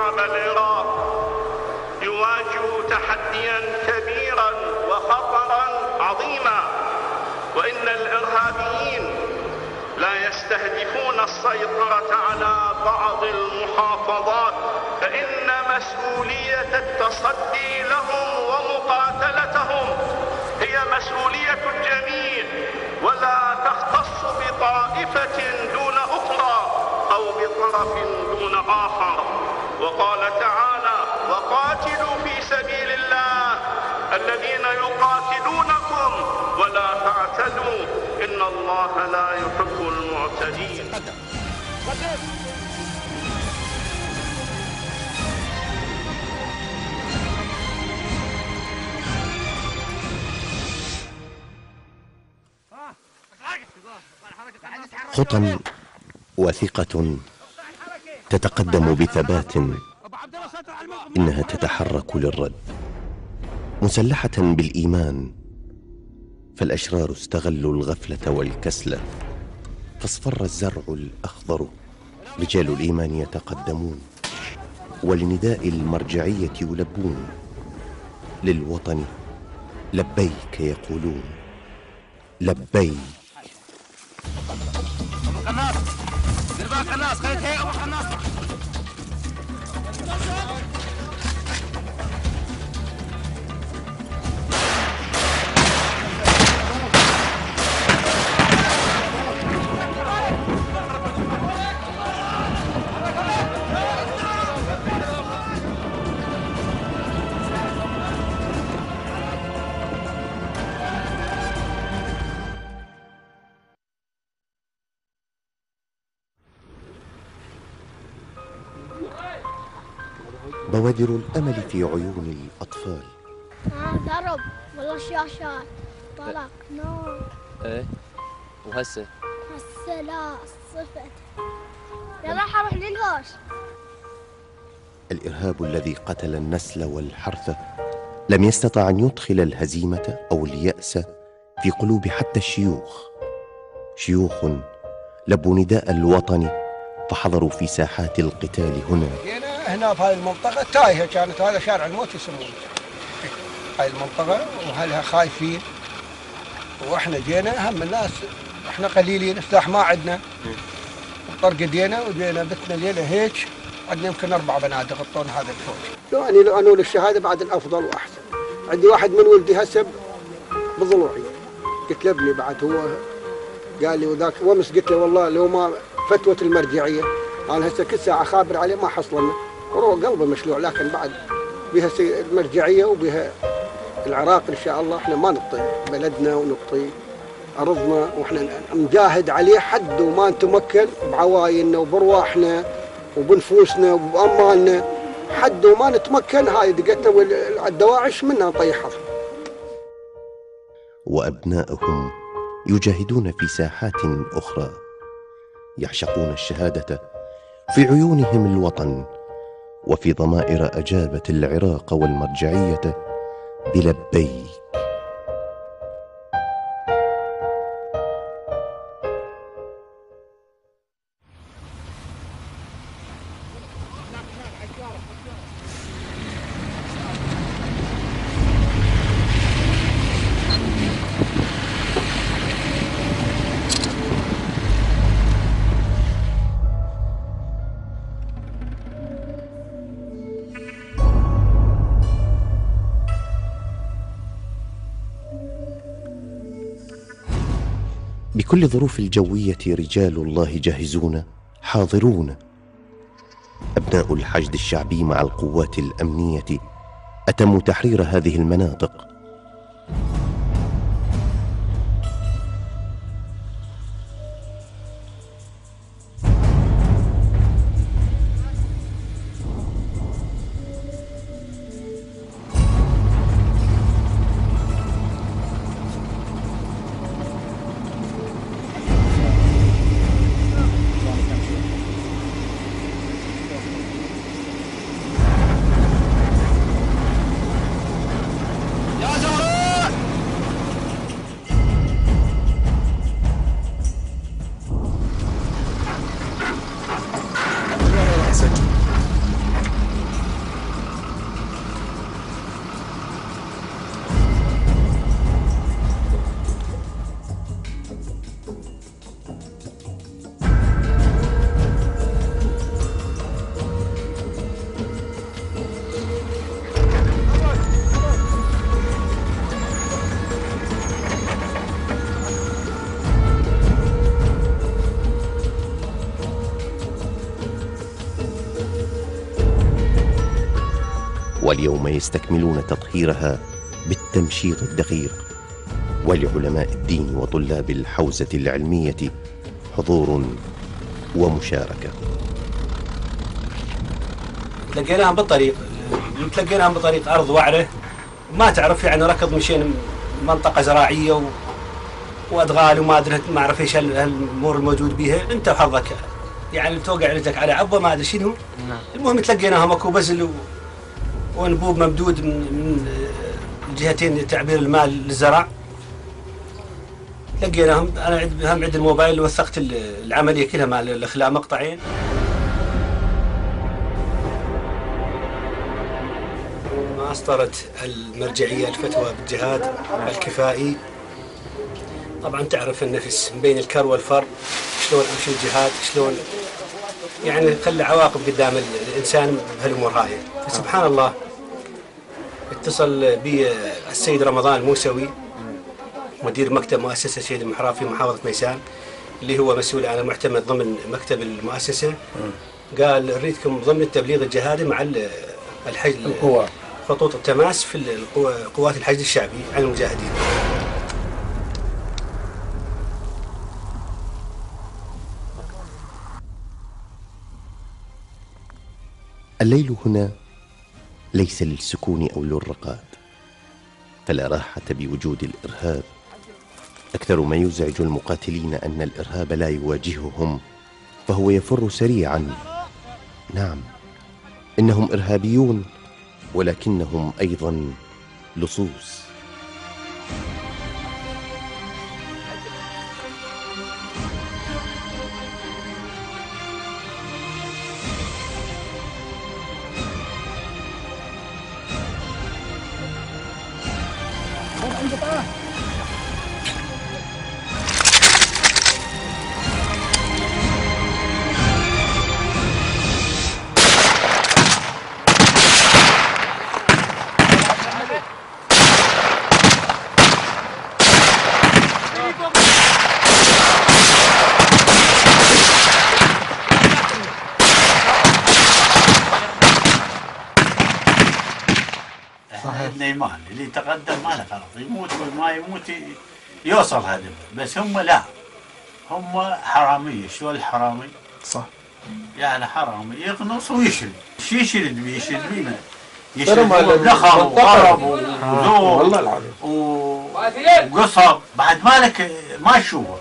شعب العراق يواجه تحديا كبيرا وخطرا عظيما، وإن الإرهابيين لا يستهدفون السيطرة على بعض المحافظات، فإن مسؤولية التصدي لهم ومقاتلتهم هي مسؤولية الجميع، ولا تختص بطائفة دون أخرى أو بطرف دون آخر. وقال تعالى: وقاتلوا في سبيل الله الذين يقاتلونكم ولا تعتدوا إن الله لا يحب المعتدين. خطى واثقة تتقدم بثبات، إنها تتحرك للرد مسلحة بالإيمان، فالأشرار استغلوا الغفلة والكسل فاصفر الزرع الأخضر. رجال الإيمان يتقدمون ولنداء المرجعية يلبون، للوطن لبيك يقولون لبيك. ابو قناص دير بالك قناص، خليك هيك ابو قناص. بوادر الأمل في عيون الأطفال. ضرب والله الشاشات طلق نار. ايه وهسه لا صفت. يا راح اروح للهوش. الإرهاب الذي قتل النسل والحرث لم يستطع أن يدخل الهزيمة أو اليأس في قلوب حتى الشيوخ. شيوخ لبوا نداء الوطن فحضروا في ساحات القتال هنا. هنا في هذه المنطقة تايهة كانت، هذا شارع الموت يسمونه هاي المنطقة، وأهلها خايفين، وإحنا جينا هم الناس، إحنا قليلين، سلاح ما عندنا، طرقدينا وجينا بتنا الليلة هيك، عندنا يمكن 4 بنادق غطونا هذا الفوج. لو أنا للشهادة بعد الأفضل وأحسن. عندي واحد من ولدي هسه بضلوعي، قلت له ابني بعد، هو قال لي وذاك وامس قلت له والله لو ما فتوى المرجعية أنا هسه كل ساعة خابر عليه ما حصلنا، وروح قلبه مشلوع، لكن بعد بها المرجعية وبها العراق إن شاء الله احنا ما نبطي بلدنا ونبطي أرضنا، واحنا نجاهد عليه حد وما نتمكن بعوايننا وبرواحنا وبنفوسنا وبأماننا، حد وما نتمكن هاي دقتنا والدواعش منها نطيحها. وأبنائهم يجاهدون في ساحات أخرى، يعشقون الشهادة، في عيونهم الوطن، وفي ضمائر أجابت العراق والمرجعية بلبيك. بكل ظروف الجوية رجال الله جاهزون حاضرون. أبناء الحشد الشعبي مع القوات الأمنية أتموا تحرير هذه المناطق. يا واليوم يستكملون تطهيرها بالتمشيط الدقيق. ولعلماء الدين وطلاب الحوزة العلمية حضور ومشاركة. تلقيناهم بطريق أرض وعرة، ما تعرف يعني ركض مشينا منطقة زراعية وأدغال وما أدري ما أعرف إيش الأمور الموجود بيها. أنت وحظك يعني توقع رجلك على عبوة ما أدري شنو. المهم تلقيناهم أكو بزل وانبوب ممدود من الجهتين تعبير الماء للزرع. لقيناهم. أنا هم عند الموبايل وثقت العملية كلها مع الإخلاء مقطعين. ما أصدرت المرجعية الفتوى بالجهاد الكفائي. طبعا تعرف النفس بين الكر والفر، شلون أمشي الجهاد، شلون يعني خلي عواقب قدام الإنسان بهالأمور هاي. فسبحان الله اتصل بي السيد رمضان الموسوي مدير مكتب مؤسسة سيد المحراب في محافظة ميسان، اللي هو مسؤول عن المعتمد ضمن مكتب المؤسسة. قال أريدكم ضمن التبليغ الجهادي مع الحشد خطوط التماس في قوات الحشد الشعبي عن المجاهدين. الليل هنا ليس للسكون أو للرقاد، فلا راحة بوجود الإرهاب. أكثر ما يزعج المقاتلين أن الإرهاب لا يواجههم، فهو يفر سريعا. نعم، إنهم إرهابيون، ولكنهم أيضا لصوص. النيمان اللي تقدم ما له خلاص، يموت وما يموت يوصل هدفه، بس هم لا، هم حراميه. شو الحرامي؟ صح، يعني حرامي يقنص ويشرد. شو يشرد بيه؟ يشرد بيه يشرد دخل وضرب وذوب وقصب، بعد مالك ما تشوفه.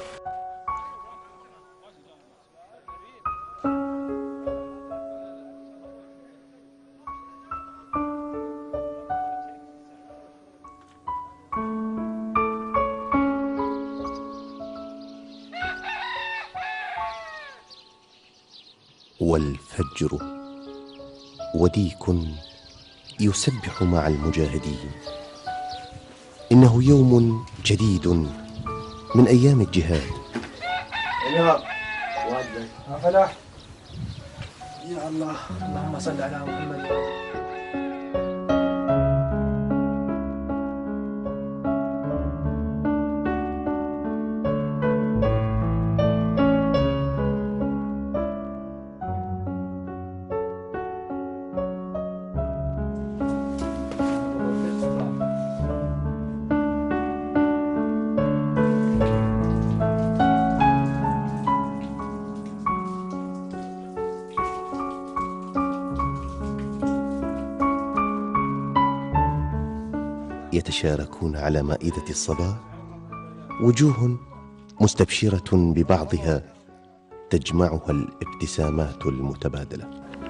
والفجر وديك يسبح مع المجاهدين. إنه يوم جديد من أيام الجهاد. يا فلاح، يا الله، اللهم صل على محمد. يتشاركون على مائدة الصباح، وجوه مستبشرة ببعضها تجمعها الابتسامات المتبادلة.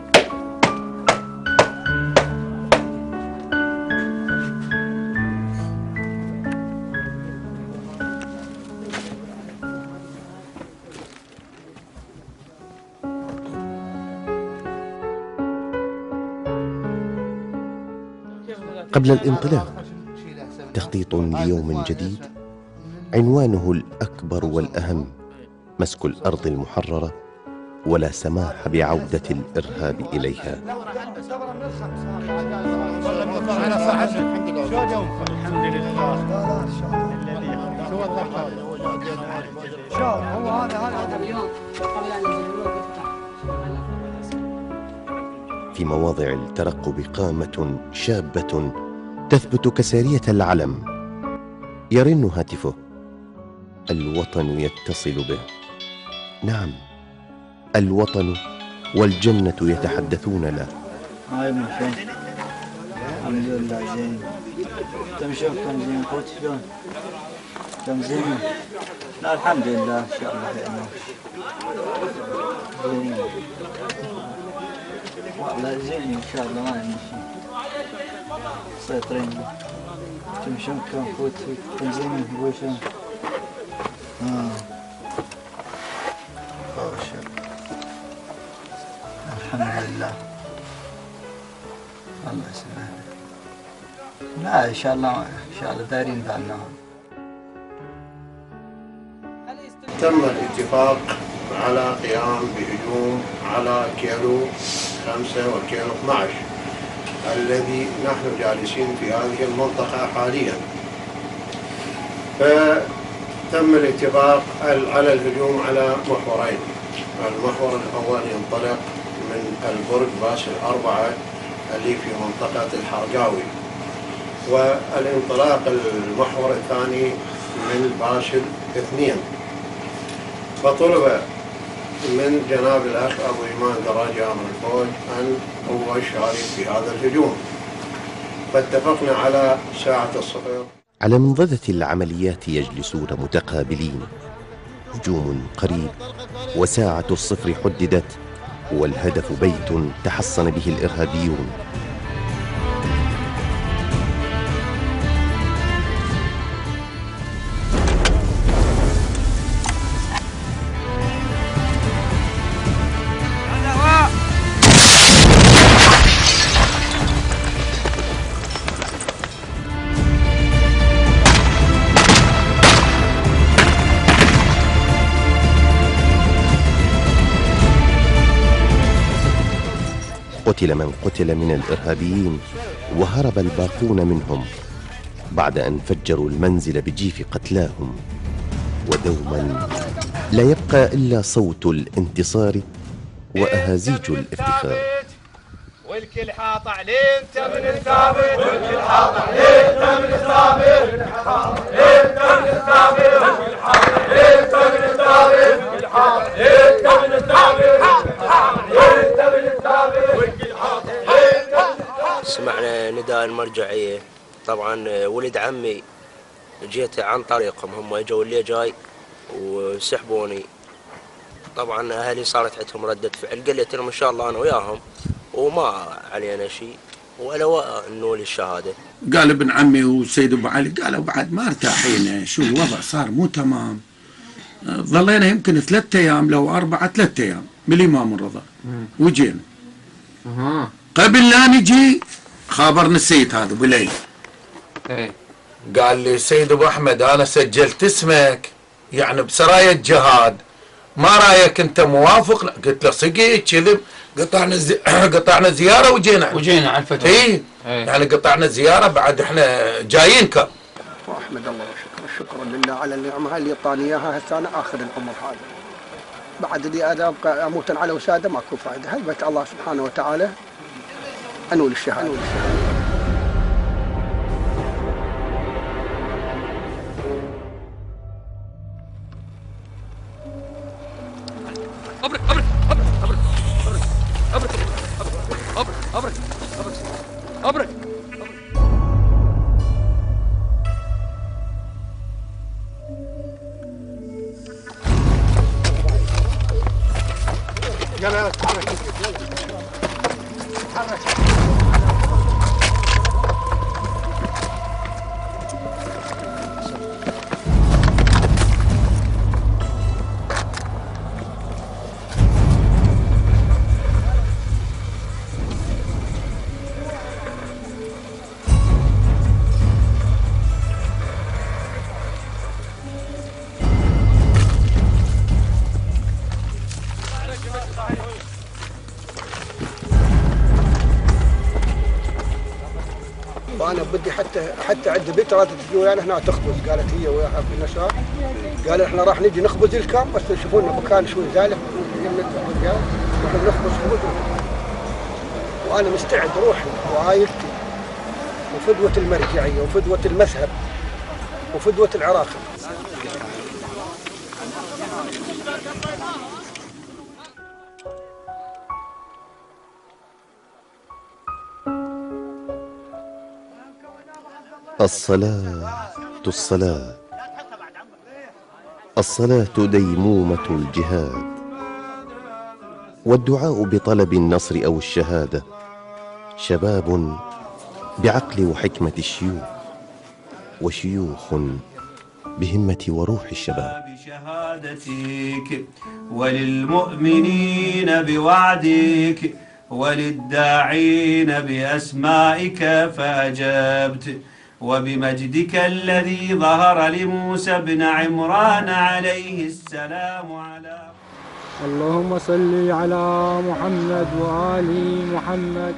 قبل الانطلاق تخطيط ليوم جديد عنوانه الأكبر والأهم: مسك الأرض المحررة ولا سماح بعودة الإرهاب إليها. في مواضع الترقب قامة شابة تثبت كسارية العلم. يرن هاتفه، الوطن يتصل به. نعم، الوطن والجنة يتحدثون له. هاي من فين؟ الحمد لله زين. كم شوف كم زين قوت شلون؟ كم زين؟ لا الحمد لله ان شاء الله خير. زين. والله زين ان شاء الله ما عندي شيء. مسيطرين. كم شوف كم قوت كم زين هو شلون؟ الحمد لله. الله يسلمك. لا ان شاء الله دايرين بالناهم. تم الاتفاق على قيام بهجوم على كيلو 5 وكيلو 12 الذي نحن جالسين في هذه المنطقة حاليا. فتم الاتفاق على الهجوم على محورين. المحور الأول ينطلق من البرج باشر 4 اللي في منطقة الحرقاوي، والانطلاق المحور الثاني من باشر 2. فطلب من جناب الأخ أبو إيمان دراجي أمر الفوج أن هو يشارك في هذا الهجوم، فاتفقنا على ساعة الصفر. على منضدة العمليات يجلسون متقابلين. هجوم قريب وساعة الصفر حددت، والهدف بيت تحصن به الإرهابيون. قتل من قتل من الإرهابيين، وهرب الباقون منهم بعد أن فجروا المنزل بجيف قتلاهم. ودوما لا يبقى إلا صوت الانتصار وأهازيج الافتخار. والكل حاط عليه انت من الثابت، والكل حاط عليه انت من الثابت، والكل حاط عليه انت من الثابت، والكل حاط عليه انت من الثابت، والكل حاط عليه انت من الثابت، والكل حاط عليه انت من الثابت، والكل حاط عليه انت من الثابت. سمعنا نداء المرجعية. طبعا ولد عمي جيت عن طريقهم، هم اجوا اللي جاي وسحبوني. طبعا اهلي صارت عندهم ردة فعل، قلت لهم ان شاء الله انا وياهم وما علينا شيء ولا نولي الشهاده. قال ابن عمي والسيد ابو علي قالوا بعد ما ارتاحينا، شو الوضع صار مو تمام. ظلينا يمكن 3 أيام لو 4 3 أيام بالامام الرضا وجينا. قبل لا نجي خابرنا السيد هذا بالليل. قال لي سيد ابو احمد انا سجلت اسمك يعني بسرايا الجهاد، ما رايك انت موافق؟ قلت له صقي كذب، قطعنا زياره وجينا على الفتوى. اي يعني قطعنا زياره بعد احنا جايين كم. واحمد الله وشكر، شكرا لله على النعمه اللي اعطاني اياها هسه انا اخر العمر هذا. بعد اللي انا ابقى اموت على وساده ماكو فائده، هل بيت الله سبحانه وتعالى انول الشهاده. ابرك ابرك ابرك ابرك ابرك ابرك ابرك. يلا تحرك تحرك. وانا بدي حتى عندي بنت رادت تجي ويانا هنا تخبز، قالت هي وياها في النساء، قال احنا راح نجي نخبز الكام بس تشوفون مكان شوي زالف نروح نخبز خبز وأنا مستعد روحي وعائلتي وفدوة المرجعية وفدوة المذهب وفدوة العراق. الصلاة الصلاة ديمومة الجهاد، والدعاء بطلب النصر أو الشهادة شباب بعقل وحكمة الشيوخ، وشيوخ بهمة وروح الشباب. بشهادتك وللمؤمنين بوعدك وللداعين بأسمائك فأجبت، وبمجدك الذي ظهر لموسى بن عمران عليه السلام على اللهم صل على محمد وآل محمد.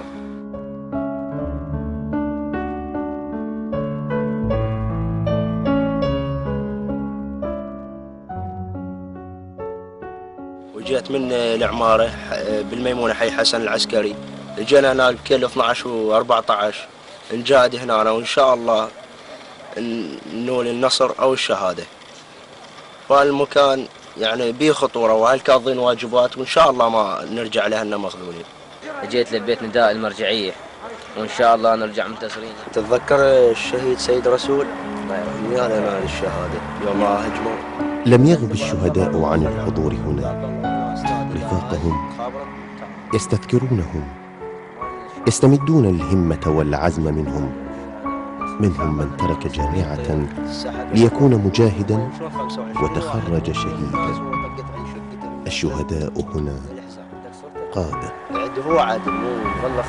وجيت من العمارة بالميمونة حي حسن العسكري، جينا هنا الكل 12 و14 نجاهد هنا وإن شاء الله نول النصر أو الشهادة. فالمكان يعني بيه خطورة وهل قاضين واجبات وإن شاء الله ما نرجع لهنا مخذولين. جيت لبيت نداء المرجعية وإن شاء الله نرجع منتصرين. تتذكر الشهيد سيد رسول نال الشهادة يوم هجموا. لم يغب الشهداء عن الحضور هنا، رفاقهم يستذكرونهم، يستمدون الهمة والعزم منهم من ترك جامعة ليكون مجاهدا وتخرج شهيدا. الشهداء هنا قادة. هو عاد مو والله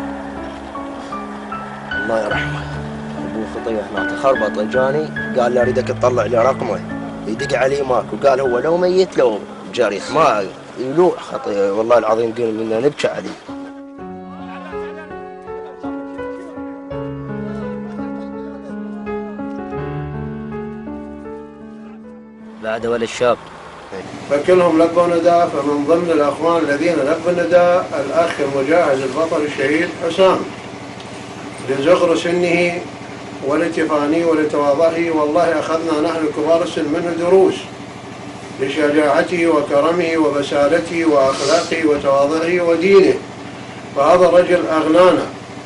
الله يرحمه ابو خطيه هناك خربط اجاني قال لي اريدك تطلع لي رقمه، يدق علي ماكو، قال هو لو ميت لو جريح ما يلوح خطيه والله العظيم قل منا نبكي عليه. بعد ولا الشاب فكلهم لبوا نداء. فمن ضمن الأخوان الذين لبوا النداء الأخ المجاهد البطل الشهيد حسام لصغر سنه ولتفانيه ولتواضعه، والله أخذنا نحن كبار السن منه دروس لشجاعته وكرمه وبسالته وأخلاقه وتواضعه ودينه. فهذا الرجل أغنانا،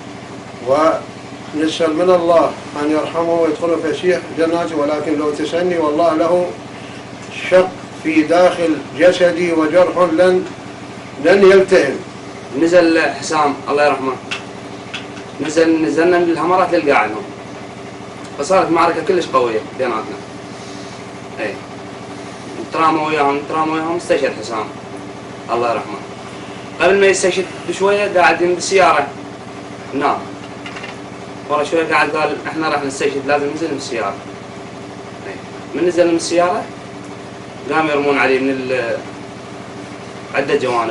ونسأل من الله أن يرحمه ويدخله فسيح جناته، ولكن لو تسني والله له شق في داخل جسدي وجرح لن يلتئم. نزل حسام الله يرحمه، نزلنا من الهمرات للقاعدهم، فصارت معركة كلش قوية بيناتنا. اي نتراموا وياهم استشهد حسام الله يرحمه. قبل ما يستشهد بشوية قاعدين بالسيارة نام، ورا شوية قاعد قال احنا راح نستشهد لازم ننزل من السيارة. من نزل من السيارة قام يرمون عليه من عدة جوانب.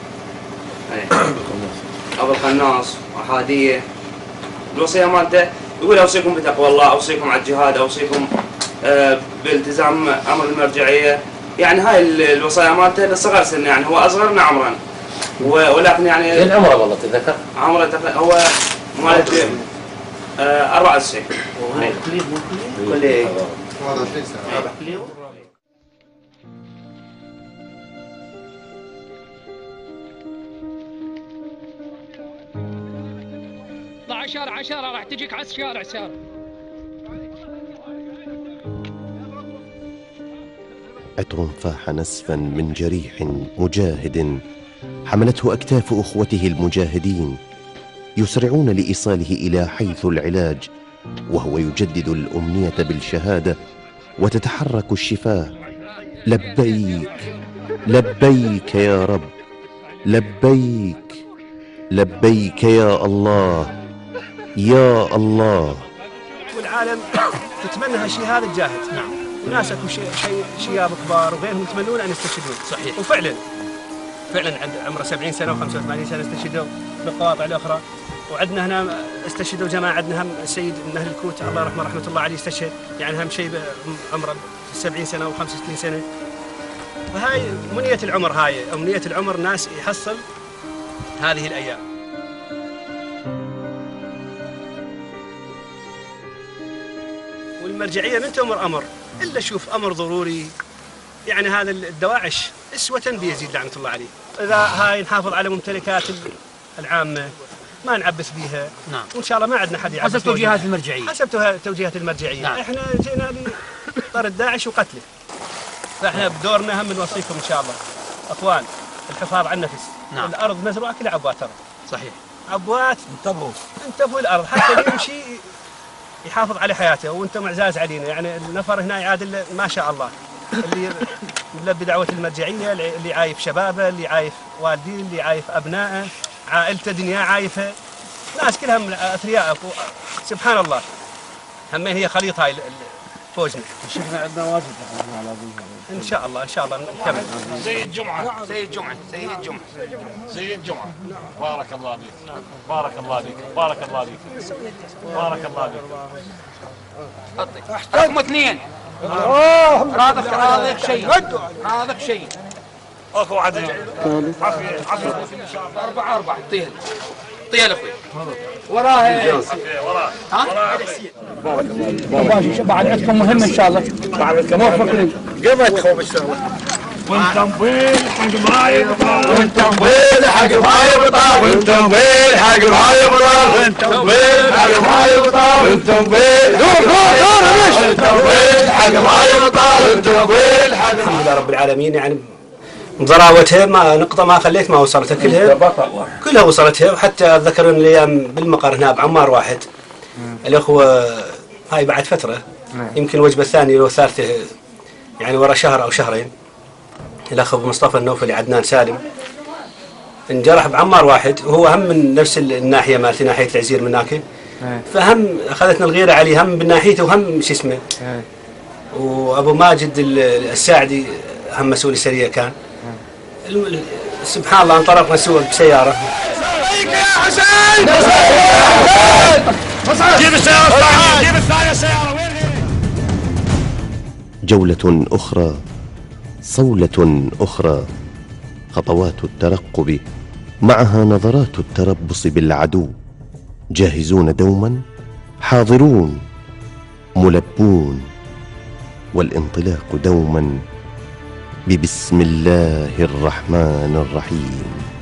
أبو الخناص وحادية. الوصية مالته يقول أوصيكم بتقوى الله، أوصيكم على الجهاد، أوصيكم بالتزام أمر المرجعية. يعني هاي الوصايا مالته لصغر سن، يعني هو أصغرنا عمرا ولكن يعني كم عمره والله تتذكر؟ عمره هو مالت 94. كلية 21 سنة. 10 راح تجيك على الشارع سارة. عطر فاح نسفا من جريح مجاهد حملته أكتاف أخوته المجاهدين يسرعون لإيصاله إلى حيث العلاج، وهو يجدد الأمنية بالشهادة وتتحرك الشفاه. لبيك لبيك يا رب، لبيك لبيك يا الله يا الله. والعالم تتمنى هالشيء هذا تجاهد. نعم. وناس اكو شياب كبار وغيرهم يتمنون ان يستشهدون. صحيح. وفعلا عند عمره 70 سنه و85 سنه استشهدوا بالقواطع الاخرى. وعندنا هنا استشهدوا جماعه، عندنا هم السيد من اهل الكوت الله يرحمه رحمه الله عليه استشهد، يعني هم شيء عمره 70 سنه و65 سنه. فهاي منيه العمر، هاي امنيه العمر ناس يحصل هذه الايام. المرجعيه من تمر امر الا شوف امر ضروري، يعني هذا الدواعش اسوه بيزيد لعنه الله عليه. اذا هاي نحافظ على ممتلكات العامه ما نعبس بيها. نعم. وان شاء الله ما عندنا حد يعبس حسب توجيهات المرجعيه. حسب توجيهات المرجعيه. نعم. احنا جينا لطرد داعش وقتله. فاحنا بدورنا هم نوصيكم ان شاء الله اخوان الحفاظ على النفس. نعم. الارض مزروعه كلها عبوات ترى. صحيح. عبوات انتبهوا الارض حتى اللي يمشي يحافظ على حياته، وانتم اعزاز علينا، يعني النفر هنا يعادل ما شاء الله، اللي ملبي دعوه المرجعيه، اللي عايف شبابه، اللي عايف والديه، اللي عايف ابنائه، عائلته دنيا عايفه، ناس كلهم اثرياء سبحان الله. همين هي خليط هاي فوزنا. شيخنا عندنا واجب ان شاء الله ان شاء الله نكمل. سيد جمعه سيد جمعه سيد جمعه سيد جمعه بارك الله بك بارك الله بك بارك الله بك بارك الله بك. رقم 2 راضك شيء راضك شيء اكو عدد عافيه عافيه 4 طيل طيل اخوي وراه وراه ها باشا بعد عندكم مهم ان شاء الله. موفق لي قمت خوف ان شاء الله. وانتم وين حق معاي بطال وانتم وين حق معاي بطال وانتم وين حق معاي بطال وانتم وين حق معاي بطال وانتم وين وانتم وين حق معاي بطال وانتم وين حق. الحمد لله رب العالمين، يعني ضراوتها ما نقطة ما خليت ما وصلتها كلها وصلتها. وحتى أتذكر الأيام بالمقر هنا بعمار واحد الأخوة هاي بعد فترة يمكن الوجبة الثانية أو الثالثة يعني ورا شهر أو شهرين، الأخ أبو مصطفى النوفلي عدنان سالم انجرح بعمار واحد، وهو هم من نفس الناحية مالتي ناحية العزير من هناك، فهم أخذتنا الغيرة عليه هم من ناحيته وهم شو اسمه. وأبو ماجد الساعدي هم مسؤول السرية كان. سبحان الله انطلقنا سوا بسيارة. يا حسين جيب السيارة الثانية جيب الثانية السيارة وين هي؟ جولة أخرى، صولة أخرى، خطوات الترقب معها نظرات التربص بالعدو، جاهزون دوما، حاضرون، ملبون، والانطلاق دوما ببسم الله الرحمن الرحيم.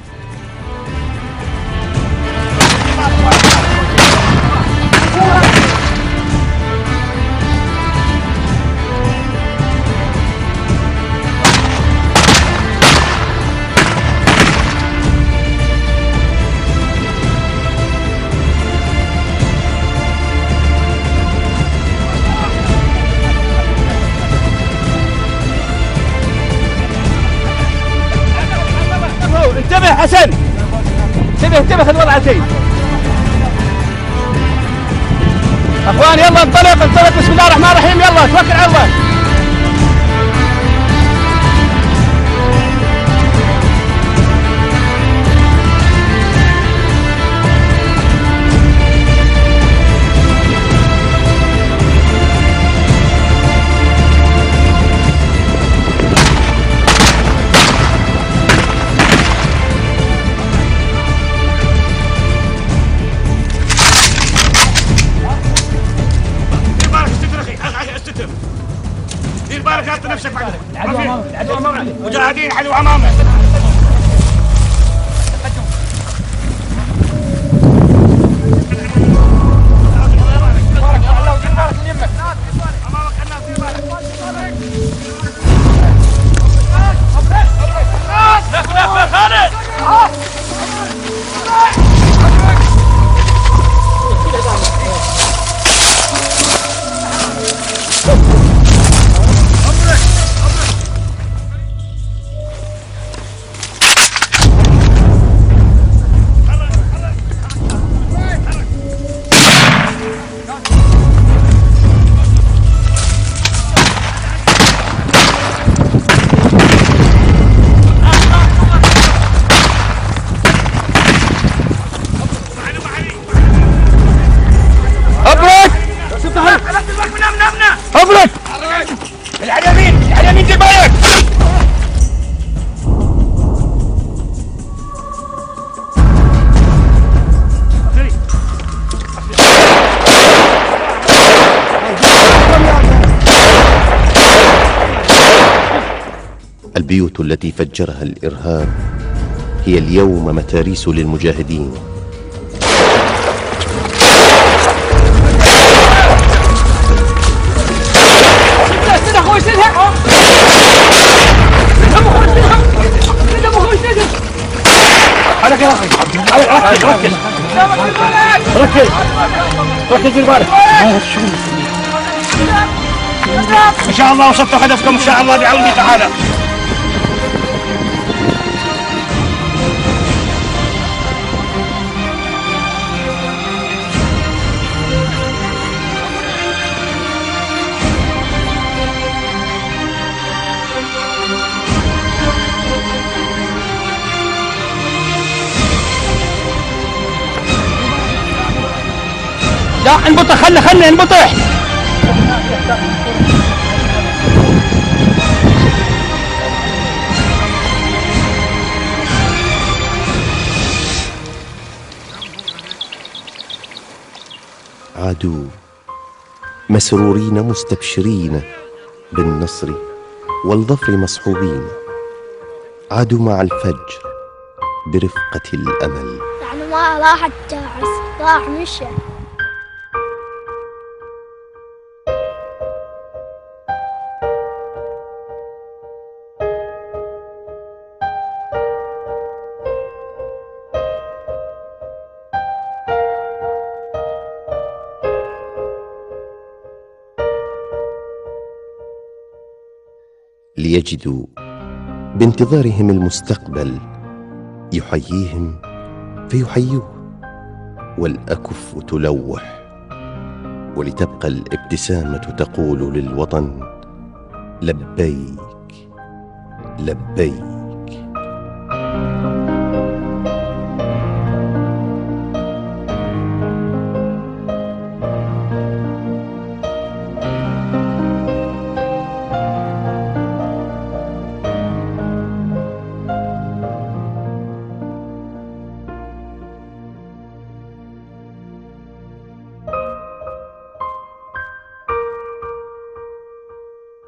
انتبه حسن انتبه خذ وضعتين اخوان يلا انطلق بسم الله الرحمن الرحيم يلا توكل على الله. دير بالك حط نفسك بعد العدو امامك مجاهدين حلو امامك. البيوت التي فجرها الإرهاب هي اليوم متاريس للمجاهدين. ركز بالك. ان شاء الله وصلتوا هدفكم ان شاء الله بعونه تعالى. لا انبطح، خلنا انبطح. عادوا مسرورين مستبشرين بالنصر والظفر مصحوبين، عادوا مع الفجر برفقة الأمل. يعني ما راح التاعس، راح مشى. ليجدوا بانتظارهم المستقبل يحييهم فيحيوه، والأكف تلوح ولتبقى الابتسامة تقول للوطن لبيك لبيك.